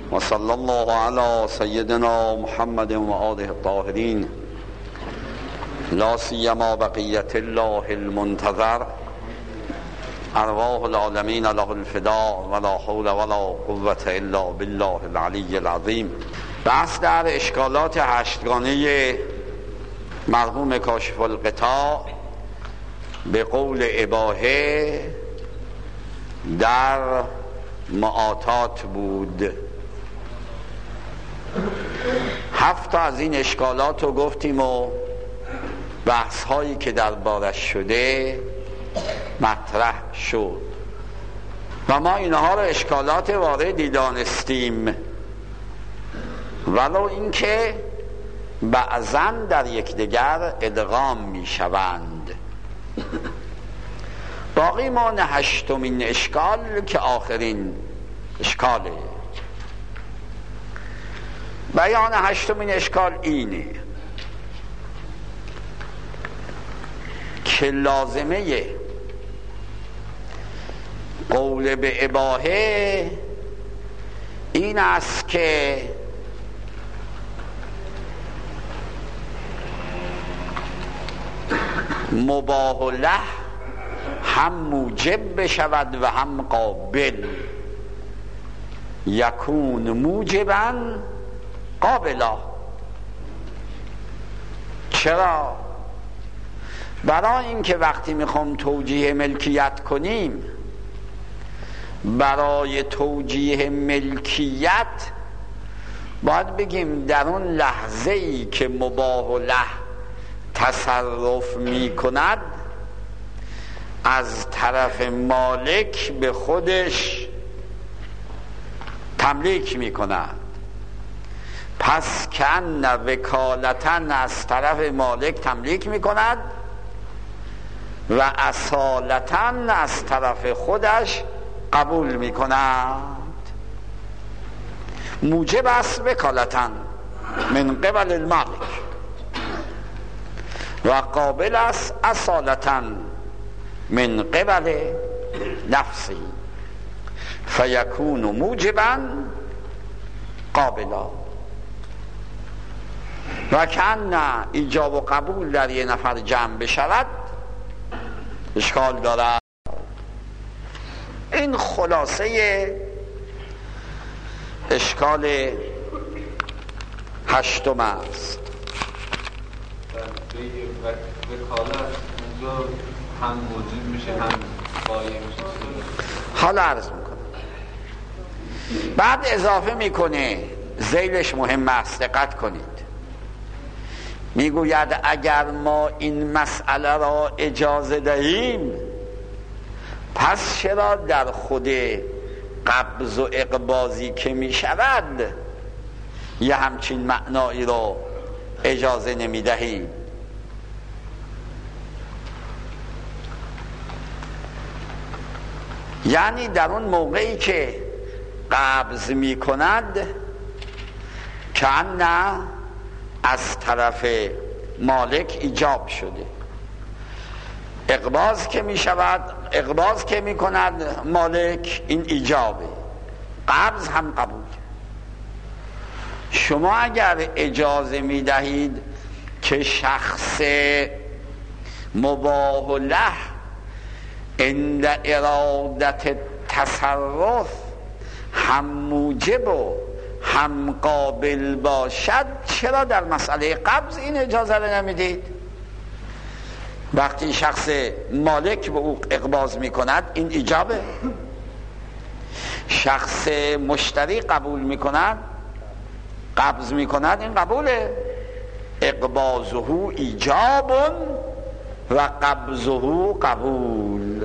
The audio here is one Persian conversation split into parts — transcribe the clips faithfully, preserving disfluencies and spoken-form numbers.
و صلی الله علی سیدنا محمد و آله الطاهرین لا سیما بقیت الله المنتظر ارواح العالمین له الفداء ولا حول ولا قوة الا بالله العلی العظیم. بحث در اشکالات هشتگانه مرحوم کاشف الغطا به قول اباحه در معاطات بود. هفت تا از این اشکالات رو گفتیم و بحث هایی که در بارش شده مطرح شد و ما اینها رو اشکالات واردی دانستیم، ولو اینکه بعضا در یکدیگر ادغام می شوند. باقی ما هشتمین اشکال که آخرین اشکاله. بیان هشتمین اشکال اینه که لازمه قول به اباحه این است که مباح له هم موجب بشود و هم قابل، یکون موجبا قابلا. چرا؟ برای اینکه وقتی میخوام توجیه ملکیت کنیم، برای توجیه ملکیت باید بگیم در اون لحظه ای که مباح له تصرف میکند از طرف مالک به خودش تملیک میکند. پس کن وکالتن از طرف مالک تملیک میکند و اصالتن از طرف خودش قبول میکند. موجب است وکالتن من قبل المالک و قابل است اصالتن من قبل نفسی فیکون موجبا قابلا. و کن ایجاب و قبول در یه نفر جمع بشود اشکال دارد. این خلاصه اشکال هشتم است. وکالت اونجا هم موجب میشه هم قایم میشه. حالا عرض میکنم. بعد اضافه میکنه، ذیلش مهم است، دقت کنید. میگوید اگر ما این مسئله را اجازه دهیم، پس چرا در خود قبض و اقباضی که میشود یه همچین معنایی رو اجازه نمیدهیم؟ یعنی در اون موقعی که قبض می کند که نه از طرف مالک ایجاب شده، اقباض که می شود، اقباض که می کند مالک، این ایجابه، قبض هم قبول. شما اگر اجازه می دهید که شخص مباح له عند ارادت تصرف هم موجب و هم قابل باشد، چرا در مسئله قبض این اجازه رو نمیدید؟ وقتی شخص مالک به او اقباض میکند این ایجابه، شخص مشتری قبول میکند، قبض میکند، این قبوله. اقباضه ایجاب و قبضه قبول.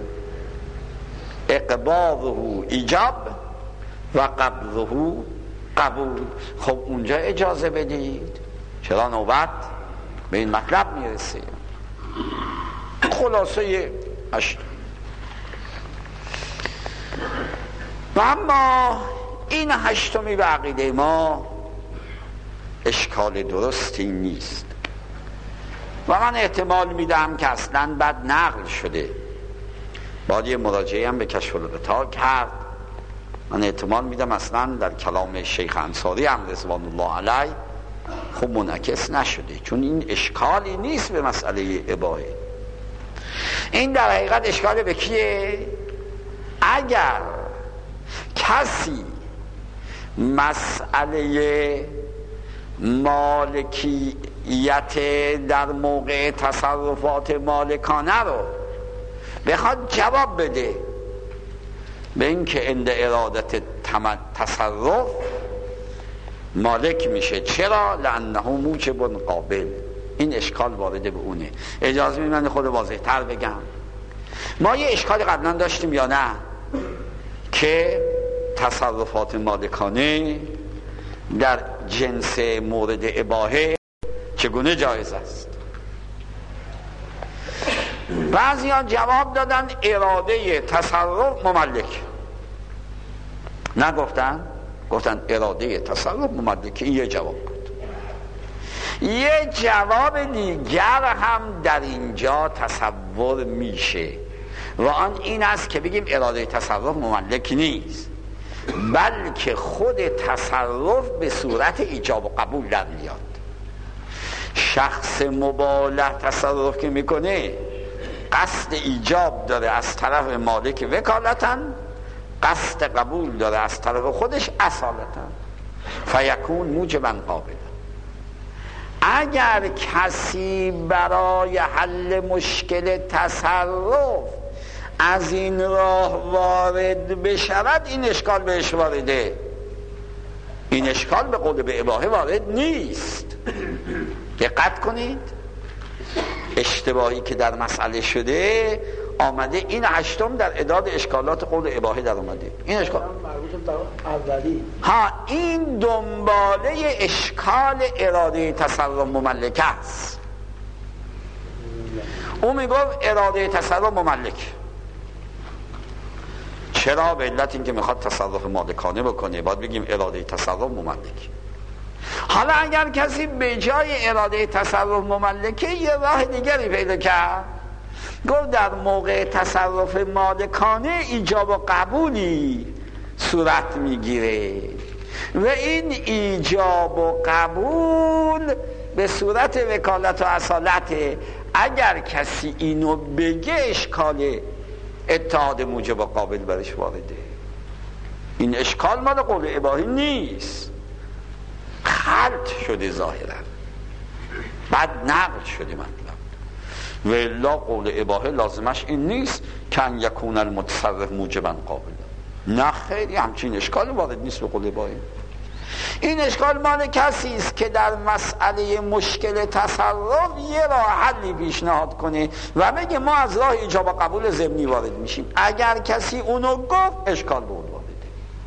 اقباضه ایجاب و قبضه قبول. خب اونجا اجازه بدید، چرا نوبت به این مطلب میرسه؟ خلاصه هشت. و اما این هشتمی به عقیده ما اشکال درستی نیست و من احتمال میدم که اصلا بد نقل شده. باید یه مراجعه هم به کشف الغطا کرد من احتمال میدم اصلا در کلام شیخ انصاری هم رضوان الله علیه خب منعکس نشده، چون این اشکالی نیست به مسئله اباحه. این در حقیقت اشکال به کیه؟ اگر کسی مسئله مالکیت در موقع تصرفات مالکانه رو بخواد جواب بده به این که عند ارادت تصرف مالک میشه، چرا؟ لانه موجب قابل. این اشکال وارد به اونه. اجازه میدید من خود واضح تر بگم. ما یه اشکال قبلا داشتیم یا نه که تصرفات مالکانه در جنس مورد اباحه چگونه جایز است؟ بعضی ها جواب دادن اراده تصرف مملک. نگفتن؟ گفتن اراده تصرف مملک. این یه جواب بود. یه جواب دیگر هم در اینجا تصور میشه و آن این است که بگیم اراده تصرف مملک نیست، بلکه خود تصرف به صورت ایجاب و قبول در میاد. شخص مبالغ تصرف که میکنه قصد ایجاب داره از طرف مالک وکالتاً، قصد قبول داره از طرف خودش اصالتاً، فیکون موجباً قابلا. اگر کسی برای حل مشکل تصرف از این راه وارد بشود، این اشکال بهش وارده. این اشکال به قول به اباحه وارد نیست. دقت کنید، اشتباهی که در مسئله شده آمده این هشتم در اعداد اشکالات قول اباحه در اومده. این اشکال مربوط به اولی. ها، این دنباله اشکال اراده تصرف مملک است. او میگفت اراده تصرف مملک. چرا؟ به علت این که میخواد تصرف مالکانه بکنه، باید بگیم اراده تصرف مملک. حالا اگر کسی به جای اراده تصرف مملکه یه راه دیگری پیدا کرد، گفت در موقع تصرف مالکانه ایجاب و قبولی صورت میگیره و این ایجاب و قبول به صورت وکالت و اصالته. اگر کسی اینو بگه اشکال اتحاد موجب و قابل برش وارده. این اشکال مال قول اباحی نیست، خلط شده ظاهرا، بعد نقل شده مطلب. و الا قول اباحه لازمش این نیست که ان یکون المتصرف موجبا قابل. نه خیلی همچین اشکال وارد نیست به قول اباحه. این اشکال مال کسی است که در مسئله مشکل تصرف یه راه حلی پیشنهاد کنه و بگه ما از راه ایجاب و قبول ضمنی وارد میشیم. اگر کسی اونو گفت اشکال به اون وارده.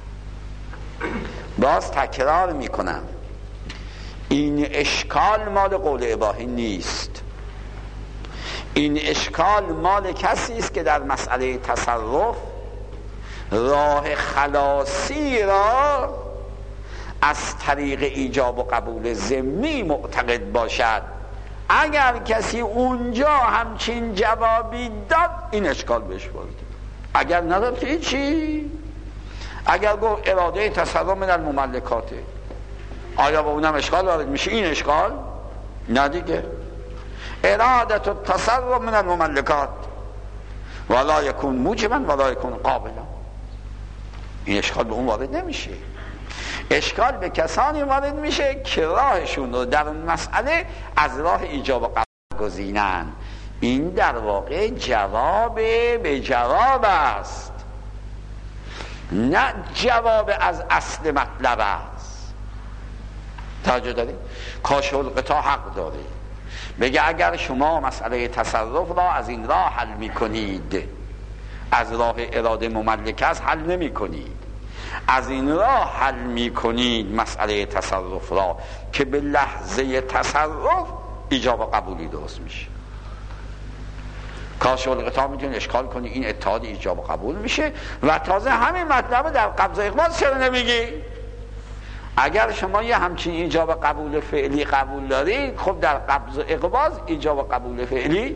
باز تکرار میکنم، این اشکال مال قول اباحه نیست. این اشکال مال کسی است که در مسئله تصرف راه خلاصی را از طریق ایجاب و قبول ضمنی معتقد باشد. اگر کسی اونجا همچین جوابی داد، این اشکال بهش وارد. اگر نداد که چی؟ اگر گفت اراده تصرف من المملکاته، آیا با اونم اشکال وارد میشه؟ این اشکال نه دیگه. ارادت التصرف من المملکات ولا یکون موجبا ولا یکون قابلا. این اشکال به اون وارد نمیشه. اشکال به کسانی وارد میشه که راهشون رو در اون مسئله از راه ایجاب و قبول گزینن. این در واقع جواب به جواب است، نه جواب از اصل مطلب است. توجه دارید؟ کاشف القطاع حق داره بگه اگر شما مسئله تصرف را از این راه حل میکنید، از راه اراده مملکه است حل نمی کنید، از این راه حل میکنید مسئله تصرف را که به لحظه تصرف ایجاب و قبولی درست میشه. کاشف القطاع میتونه اشکال کنی این اتحاد ایجاب و قبول میشه و تازه همین مطلب در قبض و اقباض چرا نمیگی؟ اگر شما یه همچین ایجاب و قبول فعلی قبول دارید، خب در قبض و اقباض ایجاب و قبول فعلی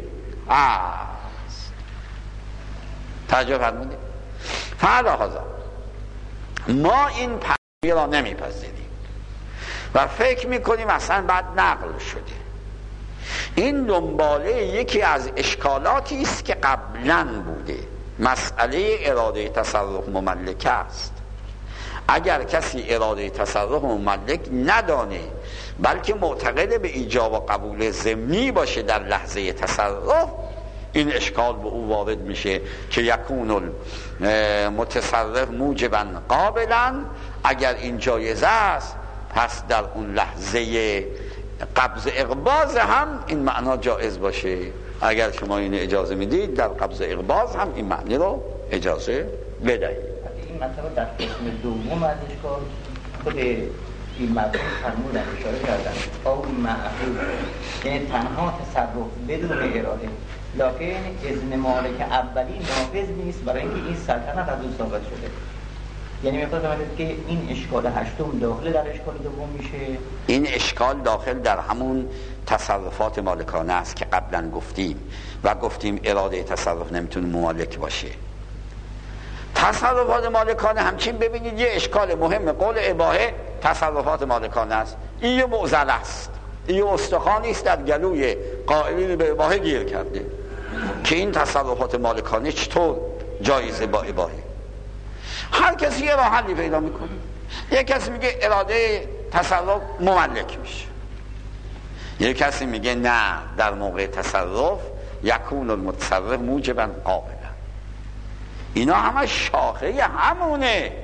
است. توجه فرمودید؟ فعلا حاضر ما این پذیری را نمیپذیریم و فکر میکنیم اصلا بعد نقل شده. این دنباله یکی از اشکالاتی است که قبلا بوده. مسئله اراده تصرف مملکه است. اگر کسی اراده تصرف مملک ندانه بلکه معتقد به ایجاب و قبول ضمنی باشه در لحظه تصرف، این اشکال به او وارد میشه که یکون المتصرف موجبا قابلا. اگر این جایزه است پس در اون لحظه قبض اقباض هم این معنا جایز باشه. اگر شما این اجازه میدید در قبض اقباض هم این معنی رو اجازه بدهید. این مطلب در قسم دوم از اشکال خود این مطلب فرمودن اشاره کردن او معقول، یعنی تنها تصرف بدون اراده، لکن اذن مالک اولی نافذ نیست برای اینکه این سلطنت از اون ثابت شده. یعنی میخواد بگید که این اشکال هشتم داخل در اشکال دوم میشه. این اشکال داخل در همون تصرفات مالکانه است که قبلا گفتیم و گفتیم اراده تصرف نمیتونه مالک باشه. تصرفات مالکانه همچین ببینید یه اشکال مهم قول اباحه تصرفات مالکانه است. این یه معضل است، این یه استخوانی است در گلوی قائلین به اباحه گیر کرده که این تصرفات مالکانه چطور جایزه با اباحه. هر کسی یه راه حلی پیدا میکنه. یک کسی میگه اراده تصرف مملک میشه، یک کسی میگه نه در موقع تصرف یکون المتصرف موجبا قابلا. اینا همه شاخه همونه،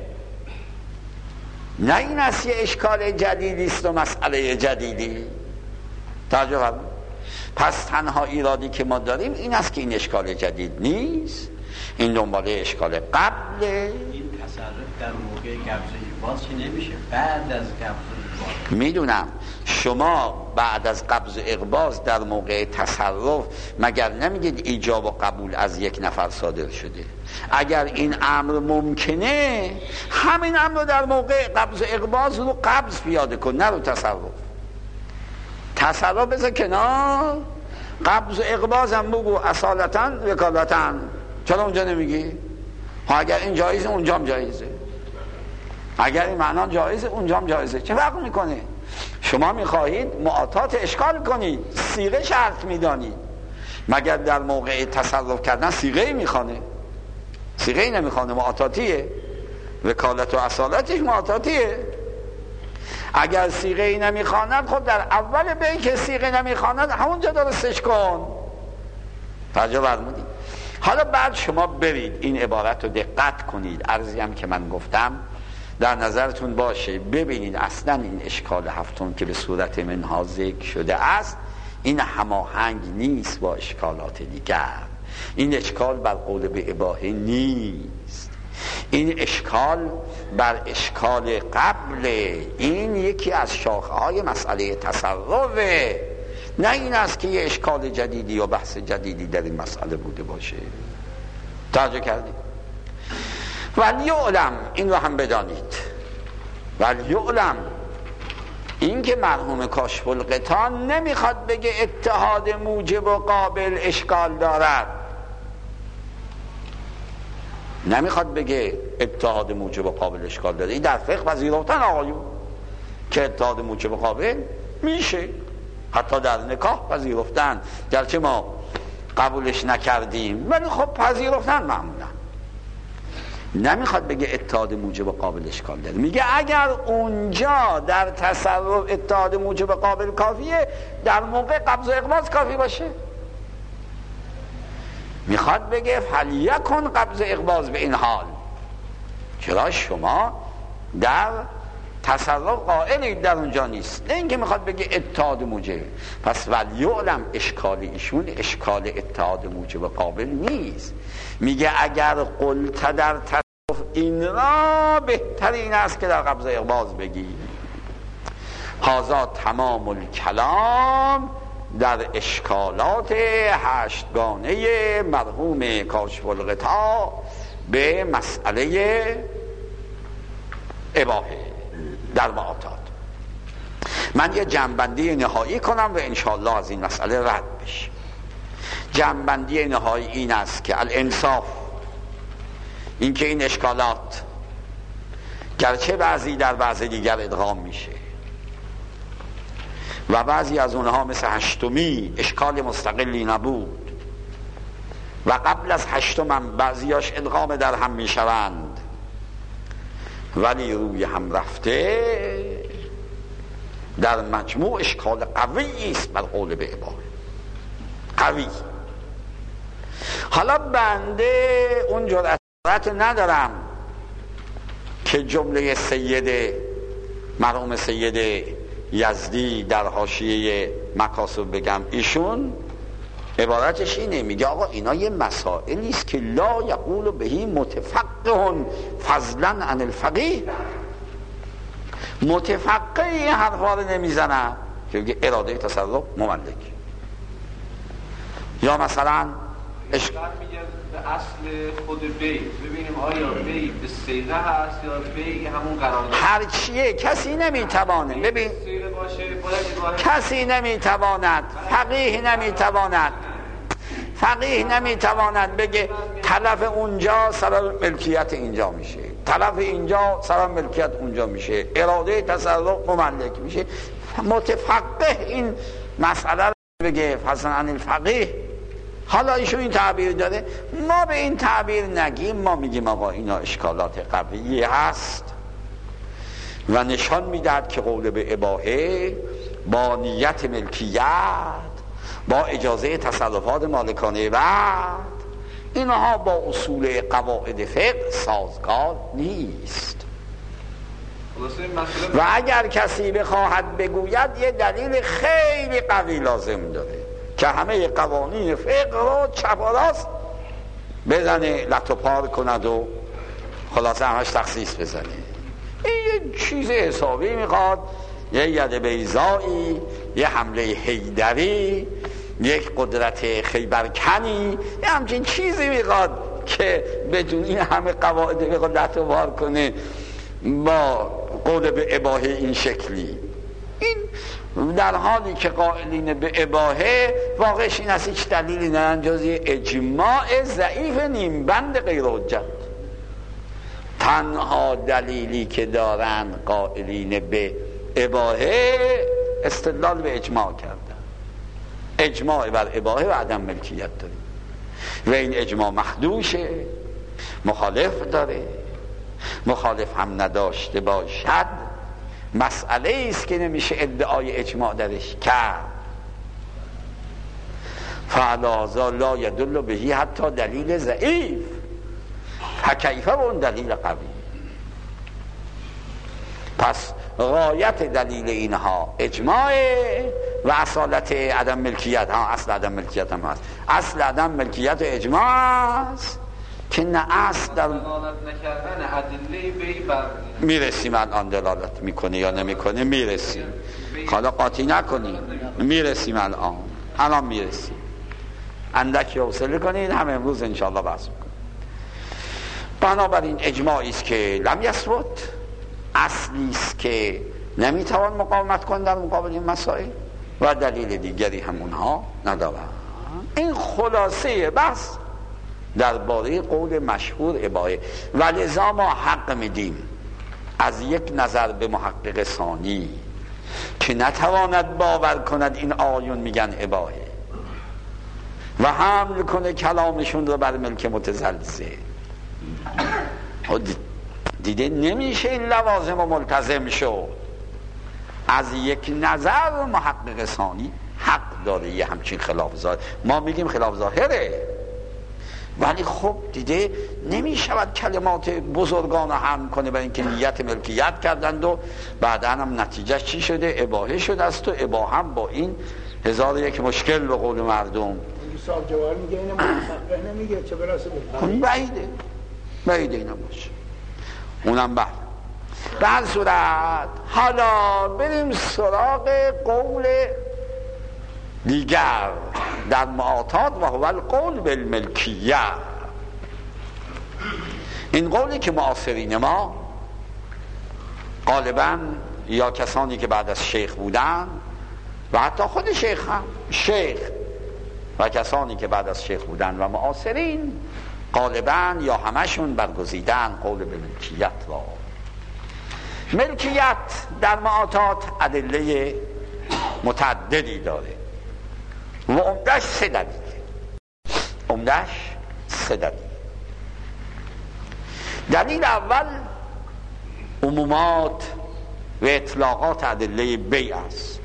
نه این است یه اشکال جدیدی است و مسئله جدیدی. توجه فرمایید. پس تنها ایرادی که ما داریم این است که این اشکال جدید نیست، این دنباله اشکال قبل. این تصرف در موقع قبض اقباض چی نمیشه؟ بعد از قبض اقباض. میدونم شما بعد از قبض اقباض در موقع تصرف مگر نمیگید ایجاب و قبول از یک نفر صادر شده؟ اگر این امر ممکنه همین امر در موقع قبض اقباض رو قبض پیاده کن، نه رو تصرف. تصرف بذار کنار، قبض اقباض هم بگو اصالتا وکالتا. چرا اونجا نمیگی؟ اگر این جایزه اونجا هم جایزه، اگر این معنا جایزه اونجا هم جایزه. چه فرق میکنه؟ شما میخواهید معاطات اشکال کنید، صیغه شرط میدانید. مگر در موقع تصرف کردن صیغه میخوانه؟ صیغه نمیخوانه، معاطاتیه. وکالت و اصالتش معاطاتیه. اگر صیغه نمیخواند خب در اول بیت که صیغه نمیخواند همونجا درستش کن. توجه فرمودید؟ حالا بعد شما برید این عبارت رو دقت کنید، عرضی هم که من گفتم در نظرتون باشه، ببینید اصلا این اشکال هفتم که به صورت منها ذکر شده است این هماهنگ نیست با اشکالات دیگر. این اشکال بر قول به اباحه نیست، این اشکال بر اشکال قبل. این یکی از شاخه های مسئله تصرفه، نه این است که یه اشکال جدیدی یا بحث جدیدی در این مسئله بوده باشه. توجه کردید؟ ولیعلم، این رو هم بدانید، ولیعلم این که مرحوم کاشف الغطا نمیخواد بگه اتحاد موجب و قابل اشکال دارد، نمیخواد بگه اتحاد موجب و قابل اشکال داره. این در فقه پذیرفتن آقایون که اتحاد موجب و قابل میشه، حتی در نکاح پذیرفتن، گرچه ما قبولش نکردیم ولی خب پذیرفتن معمولا. نمیخواد بگه اتحاد موجب و قابل اشکال داره، میگه اگر اونجا در تصرف اتحاد موجب و قابل کافیه در موقع قبض و اقباض کافی باشه. میخواد بگه فلیکن قبض اقباض به این حال. چرا شما در تصرف قائلید در اونجا نیست، نه اینکه میخواد بگه اتحاد موجب. پس ولیعلم اشکال ایشون اشکال اتحاد موجب قابل نیست. میگه اگر قلت در تصرف این را بهتر این است که در قبض اقباض بگی. هذا تمام الکلام در اشکالات هشتگانه مرحوم کاشف الغطا به مسئله اباحه در معاطات. من یه جنبندی نهایی کنم و انشاءالله از این مسئله رد بشیم. جنبندی نهایی این است که الانصاف، این که این اشکالات گرچه بعضی در بعض دیگر ادغام میشه و بعضی از اونها مثل هشتمی اشکال مستقلی نبود و قبل از هشتم هم بعضیاش ادغام در هم میشوند، ولی روی هم رفته در مجموع اشکال قوی است بر قول به اباحه، قوی. حالا بنده اون جرأت ندارم که جمله سید مرحوم سید یزدی در حاشیه مکاسب بگم. ایشون عبارتش اینه، میگه آقا اینا یه مسائلی است که لا یقول بهی متفقه فضلا عن الفقیه. متفقه این حرفا رو نمیزنه که بگه اراده تصرف مملک. یا مثلا اش... میگه به اصل خود بی، ببینیم آیا بی به صیغه هست یا بی همون قرار هر چیه، کسی نمیتوانه. ببین کسی نمیتواند، فقیه نمیتواند فقیه نمیتواند بگه طرف اونجا سبب ملکیت اینجا میشه، طرف اینجا سبب ملکیت اونجا میشه، اراده تصرف مملک میشه. متفقه این مسئله رو بگه فضلا عن الفقیه. حالا ایشون این تعبیر داره، ما به این تعبیر نگیم، ما میگیم آقا اینا اشکالات قوی هست و نشان میدهد که قول به اباحه با نیت ملکیت، با اجازه تصرفات مالکانه بعد، اینها با اصول قواعد فقه سازگار نیست. و اگر کسی بخواهد بگوید یه دلیل خیلی قوی لازم داره که همه قوانین فقه رو چپ و راست بزنه لط و پار کند و خلاصه همش تخصیص بزنه. این یه چیز حسابی میخواد، یه ید بیضایی، یه حمله حیدری، یک قدرت خیبرکنی، یه همچین چیزی میخواد که بدون این همه قواعد بخواد لط و پار کنه با قول به اباحه این شکلی. این در حالی که قائلین به اباحه واقعش این است هیچ دلیلی ندارن جز اجماع ضعیف نیمبند غیر حجت. تنها دلیلی که دارن قائلین به اباحه استدلال به اجماع کردن، اجماع بر اباحه و عدم ملکیت داریم و این اجماع مخدوشه، مخالف داره. مخالف هم نداشته باشد مسئله است که نمیشه ادعای اجماع درش کرد. فعلازا لا یدل بهی حتی دلیل ضعیف، فکیفه با اون دلیل قوی. پس غایت دلیل اینها اجماع و اصالت عدم ملکیت. ها اصل عدم ملکیت هم هست، اصل عدم ملکیت اجماع است که نه اصل در دلالت نکردن ادله بی بر میرسیم الان دلالت میکنه یا نمیکنه، میرسیم. حالا قاطی نکنیم، میرسیم الان الان میرسیم. اندکی حوصله کنید، همه امروز انشاءالله بحث میکنیم. بنابراین اجماعی است که لم یثبت، اصلی است که نمیتوان مقاومت کن در مقابل این مسائل و دلیل دیگری همونها ندارن. این خلاصه بحث درباره قول مشهور اباحه. ولذا ما حق میدیم از یک نظر به محقق ثانی که نتواند باور کند این آیون میگن اباحه و حمل کنه کلامشون رو بر ملک متزلزل. دیده نمیشه این لوازم و ملتزم شد. از یک نظر محقق ثانی حق داره یه همچین خلاف ظاهر. ما میگیم خلاف ظاهره، ولی خب دیده نمیشود کلمات بزرگان رو حمل کنه برای اینکه نیت ملکیت کردند و بعدا هم نتیجه چی شده؟ اباحه شده است و اباحه هم با این هزار یک مشکل به قول مردم. صاحب جوار میگه اینه محقق نمیگه چه براسه بود بعیده بعیده اینا باشه. اونم بله. به هر صورت حالا بریم سراغ قول دیگر در معاطات و هو القول بالملکیه. این قولی که معاصرین ما غالبا یا کسانی که بعد از شیخ بودن و حتی خود شیخ هم شیخ و کسانی که بعد از شیخ بودن و معاصرین غالبا یا همشون برگزیدن قول بالملکیت را. ملکیت در معاطات ادله متعددی داره و عمده‌اش سه دلیل عمده‌اش سه دلیل. دلیل اول عمومات و اطلاقات ادله بیع است.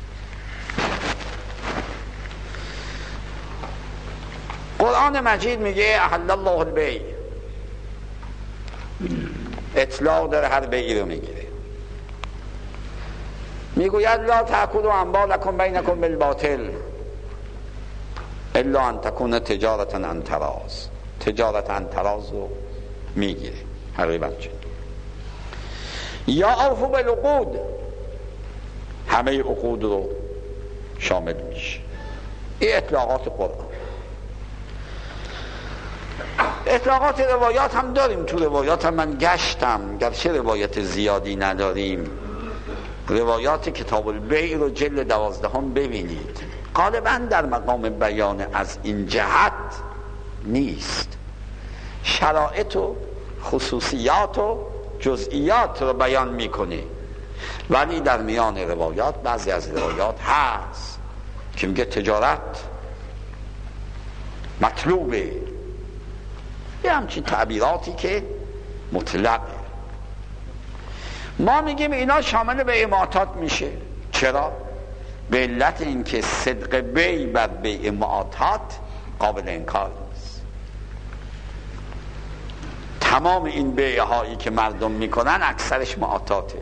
قرآن مجید میگه احل الله البیع، اطلاق داره، هر بیعی رو میگیره. میگوید لا تأکلوا اموالکم بینکم بالباطل الا ان تکون تجارتا عن تراض، تجارت عن تراض رو میگیره هر بچه. یا اوفوا بالعقود، همه عقود رو شامل میشه. این اطلاقات قرآن. اطلاقات روایات هم داریم، تو روایات هم من گشتم، گرچه روایت زیادی نداریم. روایات کتاب البیع رو جلد دوازدهم ببینید، غالبا در مقام بیان از این جهت نیست، شرایط و خصوصیات و جزئیات رو بیان میکنه، ولی در میان روایات بعضی از روایات هست که میگه تجارت مطلوبه، یه همچین تعبیراتی که مطلقه. ما میگیم اینا شامل بیع معاطات میشه. چرا؟ به علت اینکه صدق بیع بر بیع معاطات قابل انکار نیست. تمام این بیع هایی که مردم میکنن اکثرش معاطاته.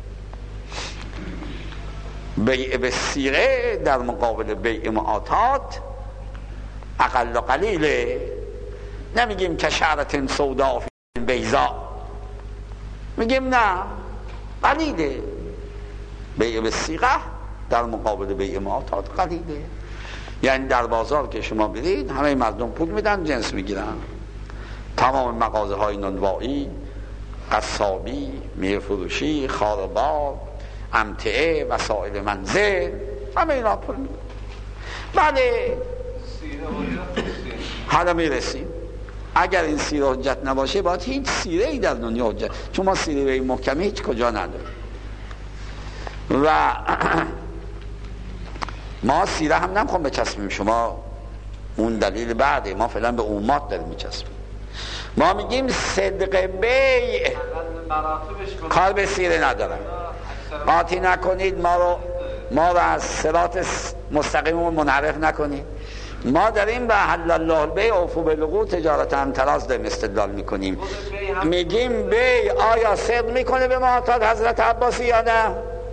بیع به صیغه در مقابل بیع معاطات اقل و قلیله. نمیگیم که شعرة سوداء فی بیضاء، میگیم نه، قلیله. بیع به صیغه در مقابل بیع معاطات قلیله. یعنی در بازار که شما برید همه مردم پول میدن، جنس میگیرن. تمام مغازه های نانوایی، قصابی، میرفروشی، خاربار، امتعه، وسایل منزل، همه اینا پول میدن. بله، حالا میرسیم. اگر این سیره حجت نباشه باید هیچ سیره ای در دنیا حجت، چون ما سیره محکمی هیچ کجا نداریم و ما سیره هم نمیخوام بچسبیم. شما اون دلیل بعده، ما فعلا به عمومات داریم میچسبیم. ما میگیم صدق بیع کار به سیره ندارم. قاطی نکنید ما رو، ما رو از صراط مستقیم منحرف نکنید. ما داریم به حل الله البیع اوفوا بالعقود تجارت عن تراض داریم استدلال میکنیم. میگیم بیع آیا صدق میکنه به معاطات حضرت عباسی یا نه؟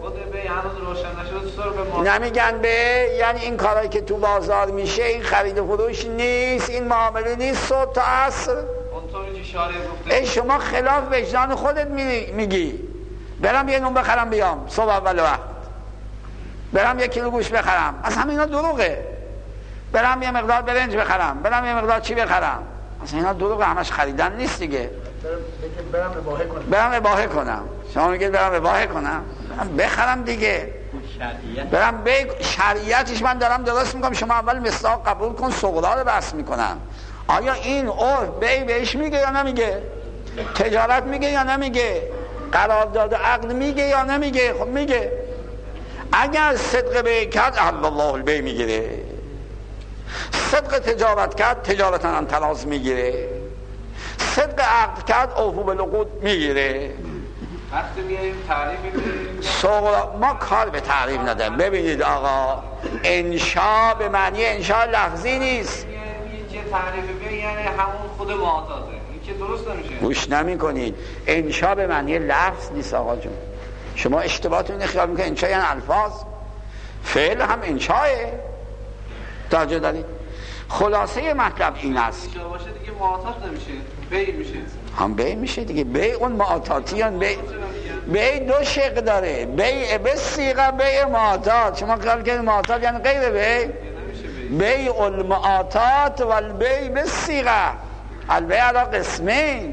نمیگن بیع یعنی این کارایی که تو بازار میشه، این خرید و فروش نیست، این معامله نیست صبح تا عصر. ای شما خلاف وجدان خودت میگی. برم یه نون بخرم بیام صبح اول وقت، برم یک کیلو گوشت بخرم، از همه اینا دروغه. برم یه مقدار برنج بخرم، برم یه مقدار چی بخرم، اصلا اینا دروغه، همش خریدن نیست دیگه. برم اباحه کنم برم اباحه کنم شما میگید برم اباحه کنم، برم بخرم دیگه. برم به شریعتش من دارم درست میکنم. شما اول مصداق قبول کن، صغرا رو بحث میکنم. آیا این عرف بیع بهش میگه یا نمیگه؟ تجارت میگه یا نمیگه؟ قرارداد عقد میگه یا نمیگه؟ خب میگه. اگر صدق بیع کرد احل الله البیع میگیره، صدق تجارت کرد تجارت عن تراض میگیره، صدق عقد کرد اوفوا بالعقود میگیره. وقتی میاییم تعریف میکنیم صغرا ما کار به تعریف نداریم. ببینید آقا، انشاء به معنی انشاء لفظی نیست. یه تعریف بیع یعنی همون خود معاطاته، این که درست نمیشه. گوش نمی‌کنید. انشاء به معنی لفظ نیست آقا جون. شما اشتباهتون خیال میکنید انشاء یعنی الفاظ. فعل هم انشاءه. توجه دارید؟ خلاصه مطلب این است. انشاء باشه دیگه معاطات نمیشه، بیع میشه. هم بیع میشه دیگه. بیع اون معاطاتیان. بیع بیع دو شق داره، بیع به صیغه، بیع معاطات. شما خیال کنید معاطات یعنی غیر بیع؟ بیع المعاطات و البیع به صیغه. البیع علی قسمین.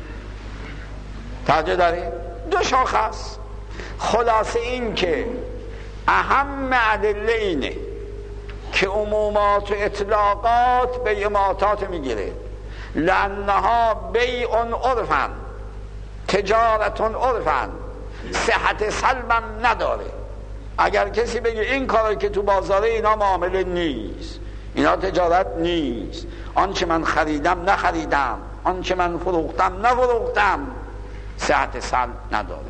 توجه دارید؟ دو شاخه است. خلاصه این که اهم ادله اینه که عمومات و اطلاقات بیع معاطات میگیره. لانها بیع عرفا، تجارت عرفا، صحت سلبم نداره. اگر کسی بگه این کاری که تو بازاره اینا معامله نیست، اینا تجارت نیست، آنچه من خریدم نخریدم، آنچه من فروختم نفروختم، صحت سلب نداره.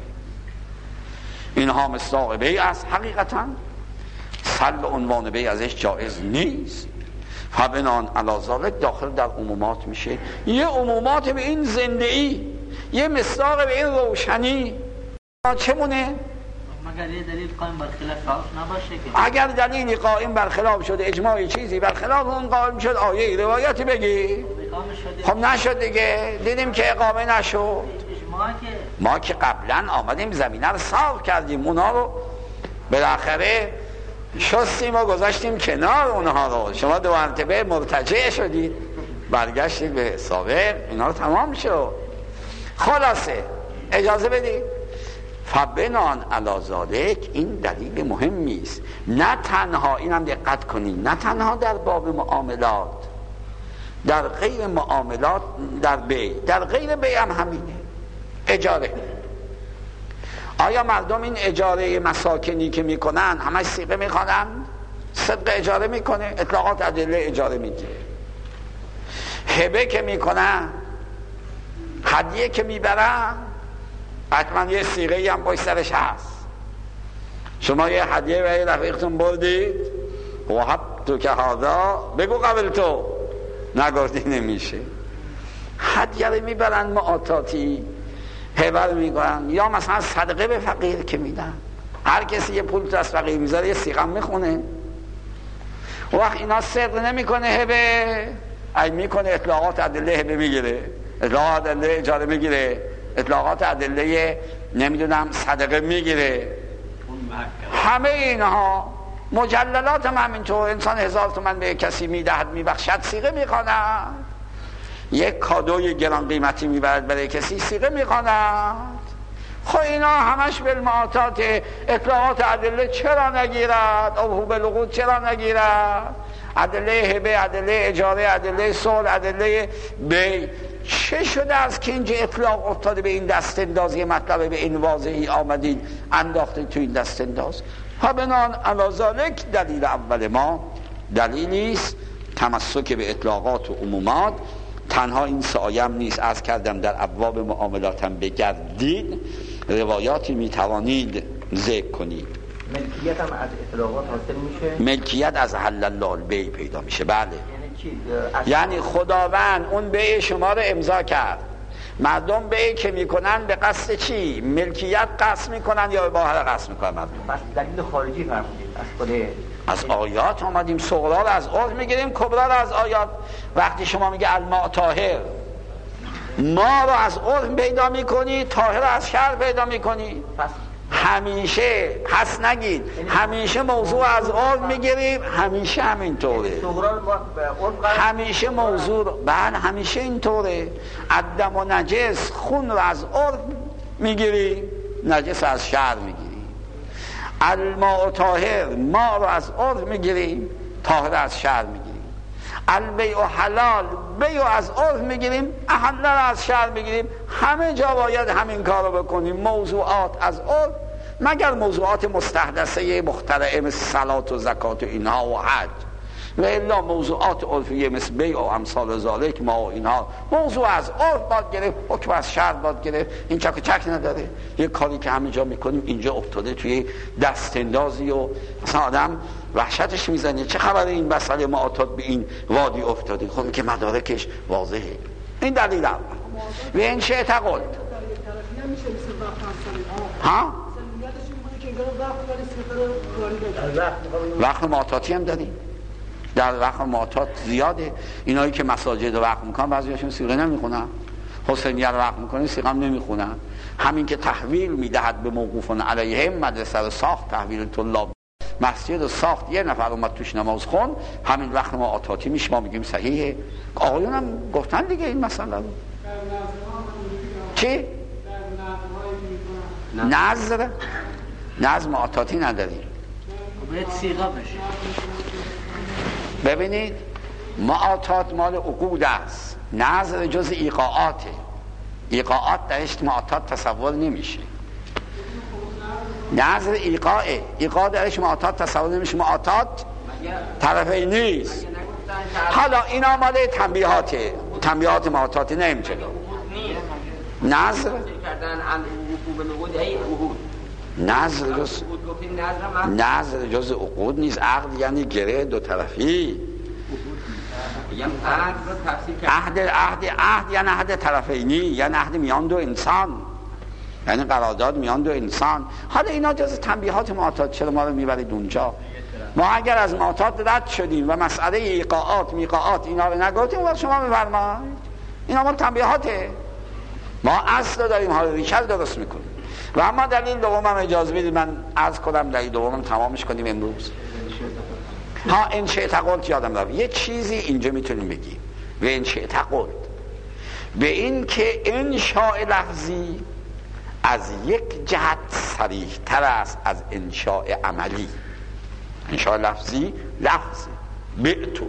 اینها مصداق بیع است. حقیقتا سلب عنوان بیع ازش جایز نیست. فبنان علی ذلک داخل در عمومات میشه. یه عمومات به این زندگی، یه مصداق به این روشنی چه مونه؟ مگر یه دلیل قائم بر خلاف نباشه که اگر دلیلی قائم بر خلاف شده، اجماعی چیزی بر خلاف اون قائم شد، آیه روایتی بگی. خب نشد دیگه، دیدیم که اقامه نشد. ما که قبلا آمدیم زمینه رو صاف کردیم، اونها رو بالاخره شستیم و گذاشتیم کنار اونها رو. شما دو مرتبه مرتجع شدید، برگشتید به سابق، اینا رو تمام شد. خلاصه اجازه بدید فبنان علی ذلک، این دلیل مهمی است. نه تنها، اینم دقت کنید، نه تنها در باب معاملات، در غیر معاملات، در بیع، در غیر بیع هم همینه. اجاره، آیا مردم این اجاره مساکنی که میکنن همش صیغه میخوانن؟ صدق اجاره میکنه، اطلاقات ادله اجاره میگیره. هبه که میکنن، هدیه که میبرن، حتما یه صیغه‌ای هم پشت سرش هست. شما یه هدیه برای رفیقتون بردید، وهب تو که هادا، بگو قبل تو، نگفتی نمیشه. هدیه رو میبرن معاطاتی، هبه رو میکنن، یا مثلا صدقه به فقیر که میدن. هر کسی یه پول تو از فقیر میذاره، یه صیغه میخونه. وقت اینا صدق نمیکنه هبه، ای میکنه اطلاقات ادله هبه میگیره، اطلاقات ادله اجاره میگیره، اطلاقات ادله نمیدونم صدقه میگیره. همه اینها مجللات هم همینطور. انسان هزار تومن به کسی میدهد میبخشد، صیغه میخواند. یک کادوی گران قیمتی میبرد برای کسی، صیغه میخواند. خب اینا همش بالمعاطات، اطلاقات ادله چرا نگیرد؟ اوهو بالعقود چرا نگیرد؟ ادله هبه، ادله اجاره، ادله صلح، ادله بیع. چه شده است که اینجا اطلاق افتاده به این دست انداز؟ یه مطلب به این واضحی آمدید انداخته تو این دست انداز. ها بنان علی ذلک، دلیل اول ما دلیلی است تمسک به اطلاقات و عمومات. تنها این سایم نیست، عرض کردم در ابواب معاملاتم بگردید، روایاتی میتوانید ذکر کنید. ملکیت هم از اطلاقات حاصل میشه؟ ملکیت از حل الله البیع پیدا میشه. بله، یعنی چی؟ یعنی خداوند اون بیع شما رو امضا کرد. مردم بیع که میکنن به قصد چی؟ ملکیت قصد میکنن یا به باهر قصد میکنن مردم؟ پس دلیل خارجی فرمودید از خود از آیات آمدیم. صغرا رو از عرف میگیریم، کبرا رو از آیات. وقتی شما میگه الماء طاهر، ما رو از عرف پیدا میکنی، طاهر رو از شرع پیدا میکنی. پس همیشه پس نگید، همیشه موضوع از عرف میگیریم، همیشه همینطوره. همیشه موضوع بعد همیشه اینطوره. عدم و نجس، خون رو از عرف میگیریم، نجس از شرع میگیریم. الماء طاهر، ما رو از عرف میگیریم، طاهر از شرع میگیریم. البیع حلال، بیع از عرف میگیریم، احل رو از شرع میگیریم. همه جا باید همین کار رو بکنیم. موضوعات از عرف، مگر موضوعات مستحدثه مخترعه مثل صلات و زکات و اینها و حج، و الا موضوعات عرفیه مثل بیع و امثال ذالک ما و اینها موضوع از عرف باید گرفت، حکم از شرع باید گرفت. این چک و چک نداره. یه کاری که همه جا میکنیم اینجا افتاده توی دست اندازی و مثلا آدم وحشتش میزنه. چه خبره این مسئله معاطات به این وادی افتاده؟ خب که مدارکش واضحه. این دلیل اول. و این چه تقول ها؟ وقت معاطاتی هم داریم. در وقت معاطات زیاده. اینایی که مساجد رو وقت میکنن بعضیاشون صیغه نمیخونن، حسینیه رو وقت میکنن صیغه هم نمیخونن. همین که تحویل میدهد به موقوفون علیهم، مدرسه رو ساخت، تحویل طلاب مسجد رو ساخت، یه نفر اومد توش نماز خون، همین وقت معاطاتی میشه. ما میگیم صحیحه. آقایون هم گفتن دیگه این مسئله رو. چی؟ نظر نظر معاطاتی نداریم. باید صیغه بشه. ببینید معاطات مال عقود است، نظر جز ایقاعاته. ایقاعات درشت معاطات تصور نمیشه. نظر ایقاعه، ایقاع درش معتاد تصور نمیشه، معتاد طرفی نیست. حالا اینا مال تنبیهاته، تنبیهات معتاد نیم جلو. نظر نظر جز نظر جز عقود نیست. عقد یعنی گره دو طرفی. عهد عهد عهد یعنی عهد طرفینی، یعنی عهد میان دو انسان، یعنی قرارداد میان دو انسان. حالا اینا جز تنبیهات معتاد، چرا ما رو میبرید اونجا؟ ما اگر از معتاد رد شدیم و مسئله ایقاعات میقاعات اینا رو نگفتیم و شما بفرمایید اینا مال تنبیهاته. ما اصل داریم، حالا ریشه درست میکنیم. و اما دلیل دومم اجازه بدید من عرض کنم، دلیل دومم تمامش کنیم امروز. ها این شیء قلت یادم رفت یه چیزی اینجا میتونیم بگیم. و این شیء قلت به این که انشاء لفظی از یک جهت صریح تر است از انشاء عملی. انشاء لفظی لفظ بعتو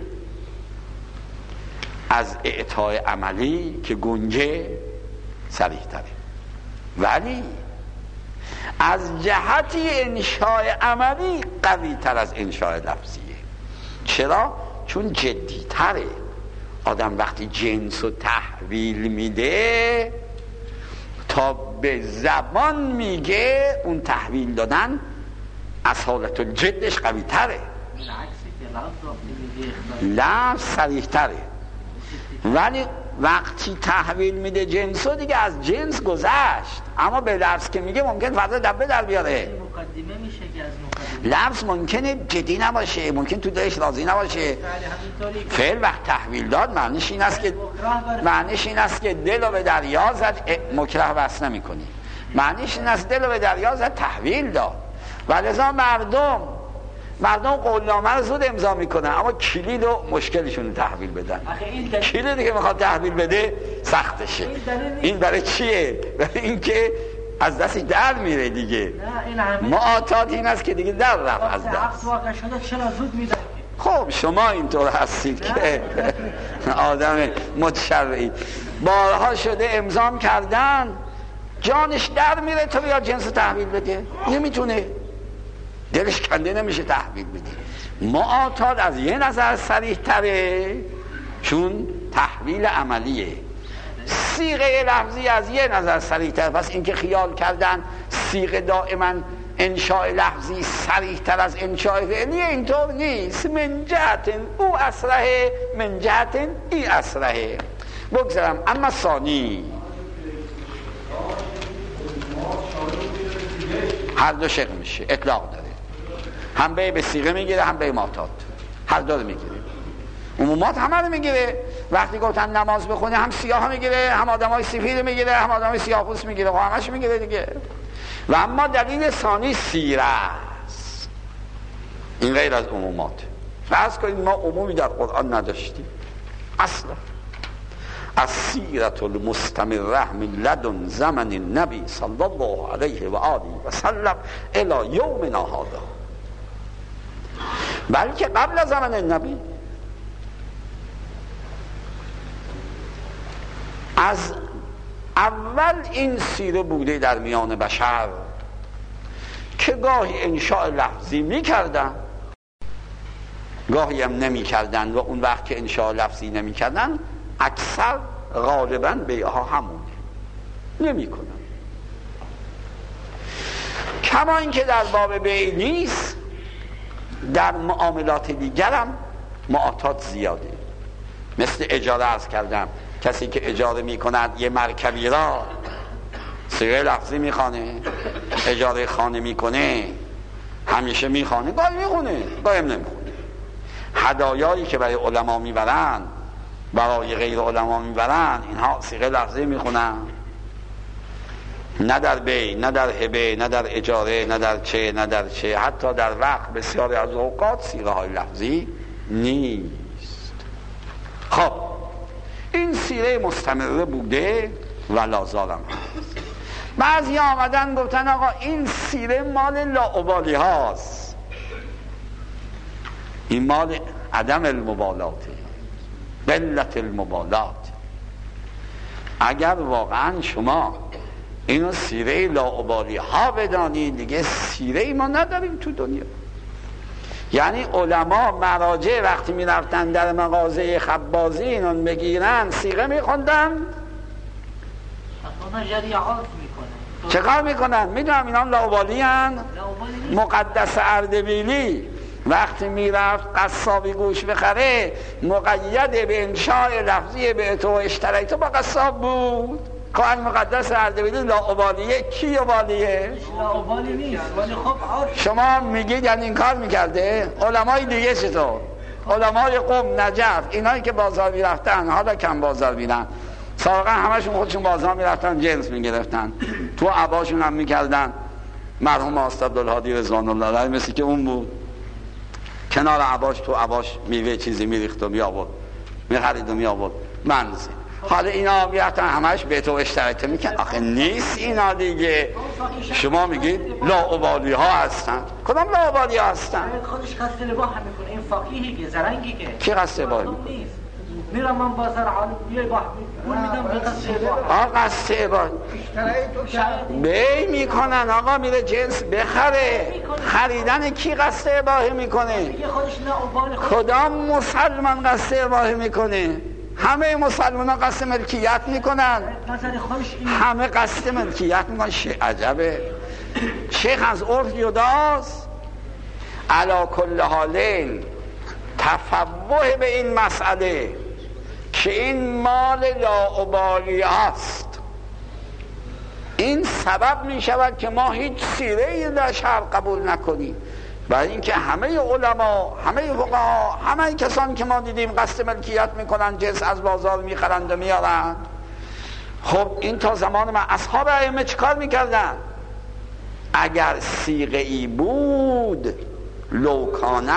از اعطای عملی که گنجه صریح تره، ولی از جهتی انشاء عملی قوی تر از انشاء لفظیه. چرا؟ چون جدی تره. آدم وقتی جنس رو تحویل میده تا به زبان میگه اون تحویل دادن اصالت و جدش قوی تره، لفظ صریح تره. ولی وقتی تحویل میده جنس رو دیگه از جنس گذشت، اما به لفظ که میگه ممکن فردا دبه در بیاره. لفظ ممکنه جدی نباشه، ممکن تو دلش راضی نباشه. فعل وقت تحویل داد معنیش این است که معنیش این است که دل رو به دریا زد، مکره بس نمی کنی. معنیش این است دل رو به دریا زد تحویل داد. ولذا مردم مردم قولنامه رو زود امضا میکنن، اما کلید و مشکلشون رو تحویل بدن. کلیدی که میخواد تحویل بده سختشه. این برای چیه؟ برای اینکه از دستی در میره دیگه. معتاد این است که دیگه در رفت از دست. خب شما اینطور هستید که آدم متشرعی. بارها شده امضا کردن جانش در میره تا بیا جنس تحویل بده، نمیتونه، دلش کنده نمیشه تحویل بده. معتاد از یه نظر صریح تره چون تحویل عملیه. صیغه لفظی از یه نظر صریح تر. پس اینکه خیال کردن صیغه دائما انشاء لفظی صریح تر از انشاء فعلی، اینطور نیست. من جهت او اصرحه، من جهت ای اصرحه. بگذارم. اما ثانی هر دو شق میشه، اطلاق داره، هم به صیغه میگیره هم به معتاد، هر دو رو میگیره. عمومات همه رو میگیره. وقتی گفتن نماز بخونه هم سیاه میگیره، هم آدمای سفید میگیره، هم آدمای سیاه‌پوست میگیره، همش میگیره دیگه. و اما دلیل ثانی سیره است، این غیر از عمومات. فرض کنید ما عمومی در قرآن نداشتیم اصلا. السیرة المستمره من لدن زمن النبی صلی الله علیه و آله و سلم الی یومنا هذا، بلکه قبل از زمان النبی از اول این سیره بوده در میان بشر که گاهی انشاء لفظی میکردن گاهی هم نمیکردن، و اون وقت که انشاء لفظی نمیکردن اکثر غالبا بیعها همونه، نمی کنن. کما اینکه در باب بیع نیست، در معاملات دیگرم معاطات زیاده. مثل اجاره عرض کردم، کسی که اجاره می کند یه مرکبی را صیغه لفظی میخوانه، اجاره خانه میکنه همیشه میخوانه، گاهی میخونه گاهی هم نمیخونه. هدایایی که برای علما میبرن برای غیر علما میبرن، اینها صیغه لفظی میخونن، نه در بی، نه در هبه، نه در اجاره، نه در چه، نه در چه. حتی در وقت بسیاری از اوقات صیغه های لفظی نیست. خب این سیره مستمره بوده و لازالم هست. بعضی آمدن گفتن آقا این سیره مال لاابالی هاست، این مال عدم المبالاته، قلت المبالات. اگر واقعا شما اینو سیره لاابالی ها بدانید دیگه. سیره ما نداریم تو دنیا. یعنی علما مراجع وقتی می رفتن در مغازه خبازی اینو بگیرن سیغه می خوندن. چه کار میکنن؟ میدونم اینا لاابالی هن. مقدس اردبیلی وقتی میرفت قصابی گوش بخره مقید به انشاء لفظی به تو اشتریتو با قصاب بود. کهن مقدس اردبیلی لاابالیه. کی ابالیه؟ لاابالی نیست ولی خب شما میگید یعنی این کار میکرده؟ علمای دیگه چطور؟ علمای قم، نجف، اینایی که بازار میرفتن حالا کم بازار میرن، سابقا همشون خودشون بازار میرفتن جنس میگرفتن، تو عباشون هم میکردن. مرحوم استاد عبدالهادی رضوان الله علیه مثل که اون بود، کنار عباش تو عباش میوه چیزی میریخت و میآورد میخرید و میآورد منزل. حالا اینا میرفتن همش به تو اشتراک میکن. آخه نیست اینا دیگه. شما میگید لاابالی ها هستن. کدام لاابالی ها هستن؟ خودش قصد لباه هم میکنه. این فقیهی که زرنگی که کی قصد لباه میکنه؟ میرم من بازار عالم یه باه پول میدم به قصد لباه. آقا قصد لباه بی میکنن. آقا میره جنس بخره. خریدن کی قصد اباحه میکنه؟ کدام مسلمان قصد اباحه میکنه؟ همه مسلمان ها قصد ملکیت میکنن. همه قصد ملکیت میکنن. عجبه. شیخ از عرف جداست. علا کل حالین تفوه به این مسئله که این مال لاابالی است، این سبب میشود که ما هیچ سیره در شهر قبول نکنیم. برای اینکه همه علما، همه فقها، همه کسانی که ما دیدیم قصد ملکیت میکنن، جنس از بازار میخرند و میارن. خب این تا زمان من اصحاب ائمه چیکار میکردن؟ اگر صیغه ای بود لوکانه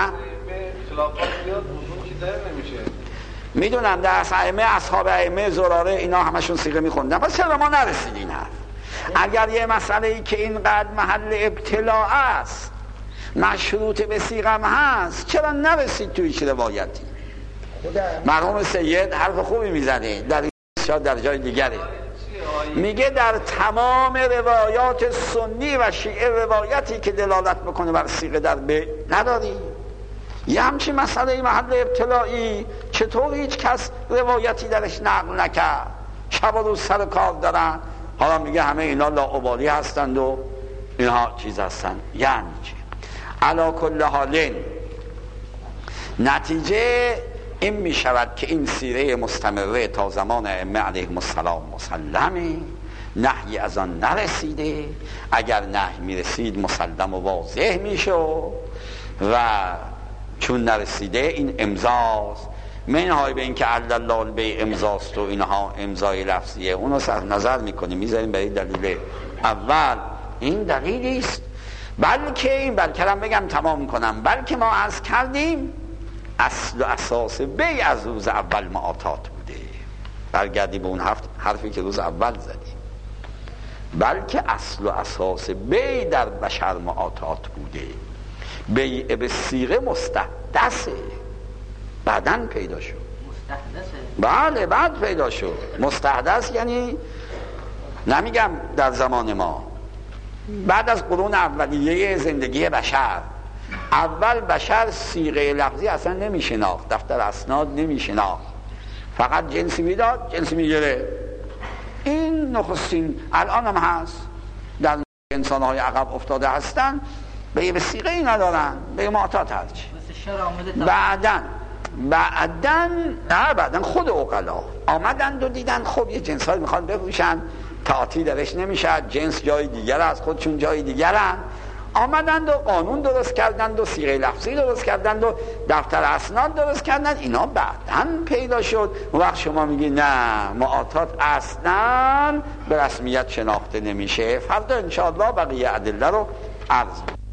میدونم در ائمه، اصحاب ائمه زراره اینا همشون صیغه میخوندن. پس چرا ما نرسیدیم حرف؟ اگر یه مسئله ای که اینقدر محل ابتلاع است مشروط به صیغه هست چرا نرسید توی هیچ روایتی؟ مرحوم سید حرف خوبی میزنه در این در جای دیگره. میگه در تمام روایات سنی و شیعه روایتی که دلالت بکنه بر صیغه در به نداری. یه همچین مسئله محل ابتلاعی چطور هیچ کس روایتی درش نقل نکرد؟ شب و روز سر کار دارن. حالا میگه همه اینا لاابالی هستند و اینها چیز هستند. یعنی چی؟ علا کل حالین نتیجه این می شود که این سیره مستمره تا زمان ائمه علیهم السلام مسلمه. نهی از آن نرسیده. اگر نهی می رسید مسلم و واضح می شد و چون نرسیده این امضاست. منهای به این که الله البیع امضاست و اینها امضای لفظیه اونو صرف نظر میکنیم میذاریم برای دلیل اول. این دلیلی است. بلکه این بلکه هم بگم تمام کنم بلکه ما عرض کردیم اصل و اساس بیع از روز اول معاطات بوده. برگردی به اون حرفی که روز اول زدیم. بلکه اصل و اساس بیع در بشر معاطات بوده. بیع به صیغه مستحدثه، بعدن پیدا شد. مستحدثه؟ بله بعد پیدا شد. مستحدث یعنی نمیگم در زمان ما، بعد از قرون اولیه زندگی بشر. اول بشر صیغه لفظی اصلا نمیشناخت، دفتر اسناد نمیشناخت، فقط جنسی میداد جنسی میگیره. این نخستین الان هم هست در انسانهای عقب افتاده هستن به صیغه ای ندارن، به معتاد هرچی. بعدن بعدن نه بعدن خود عقلا آمدند و دیدن خب یه جنس های میخوان بپوشن، تعاطی درش نمیشه، جنس جای دیگر از خودشون جای دیگرن. آمدند و قانون درست کردند و صیغه لفظی درست کردند و دفتر اسناد درست کردند. اینا بعدن پیدا شد. وقت شما میگی نه معاطات اصلا به رسمیت شناخته نمیشه. فردا انشاءالله بقیه ادله رو عرض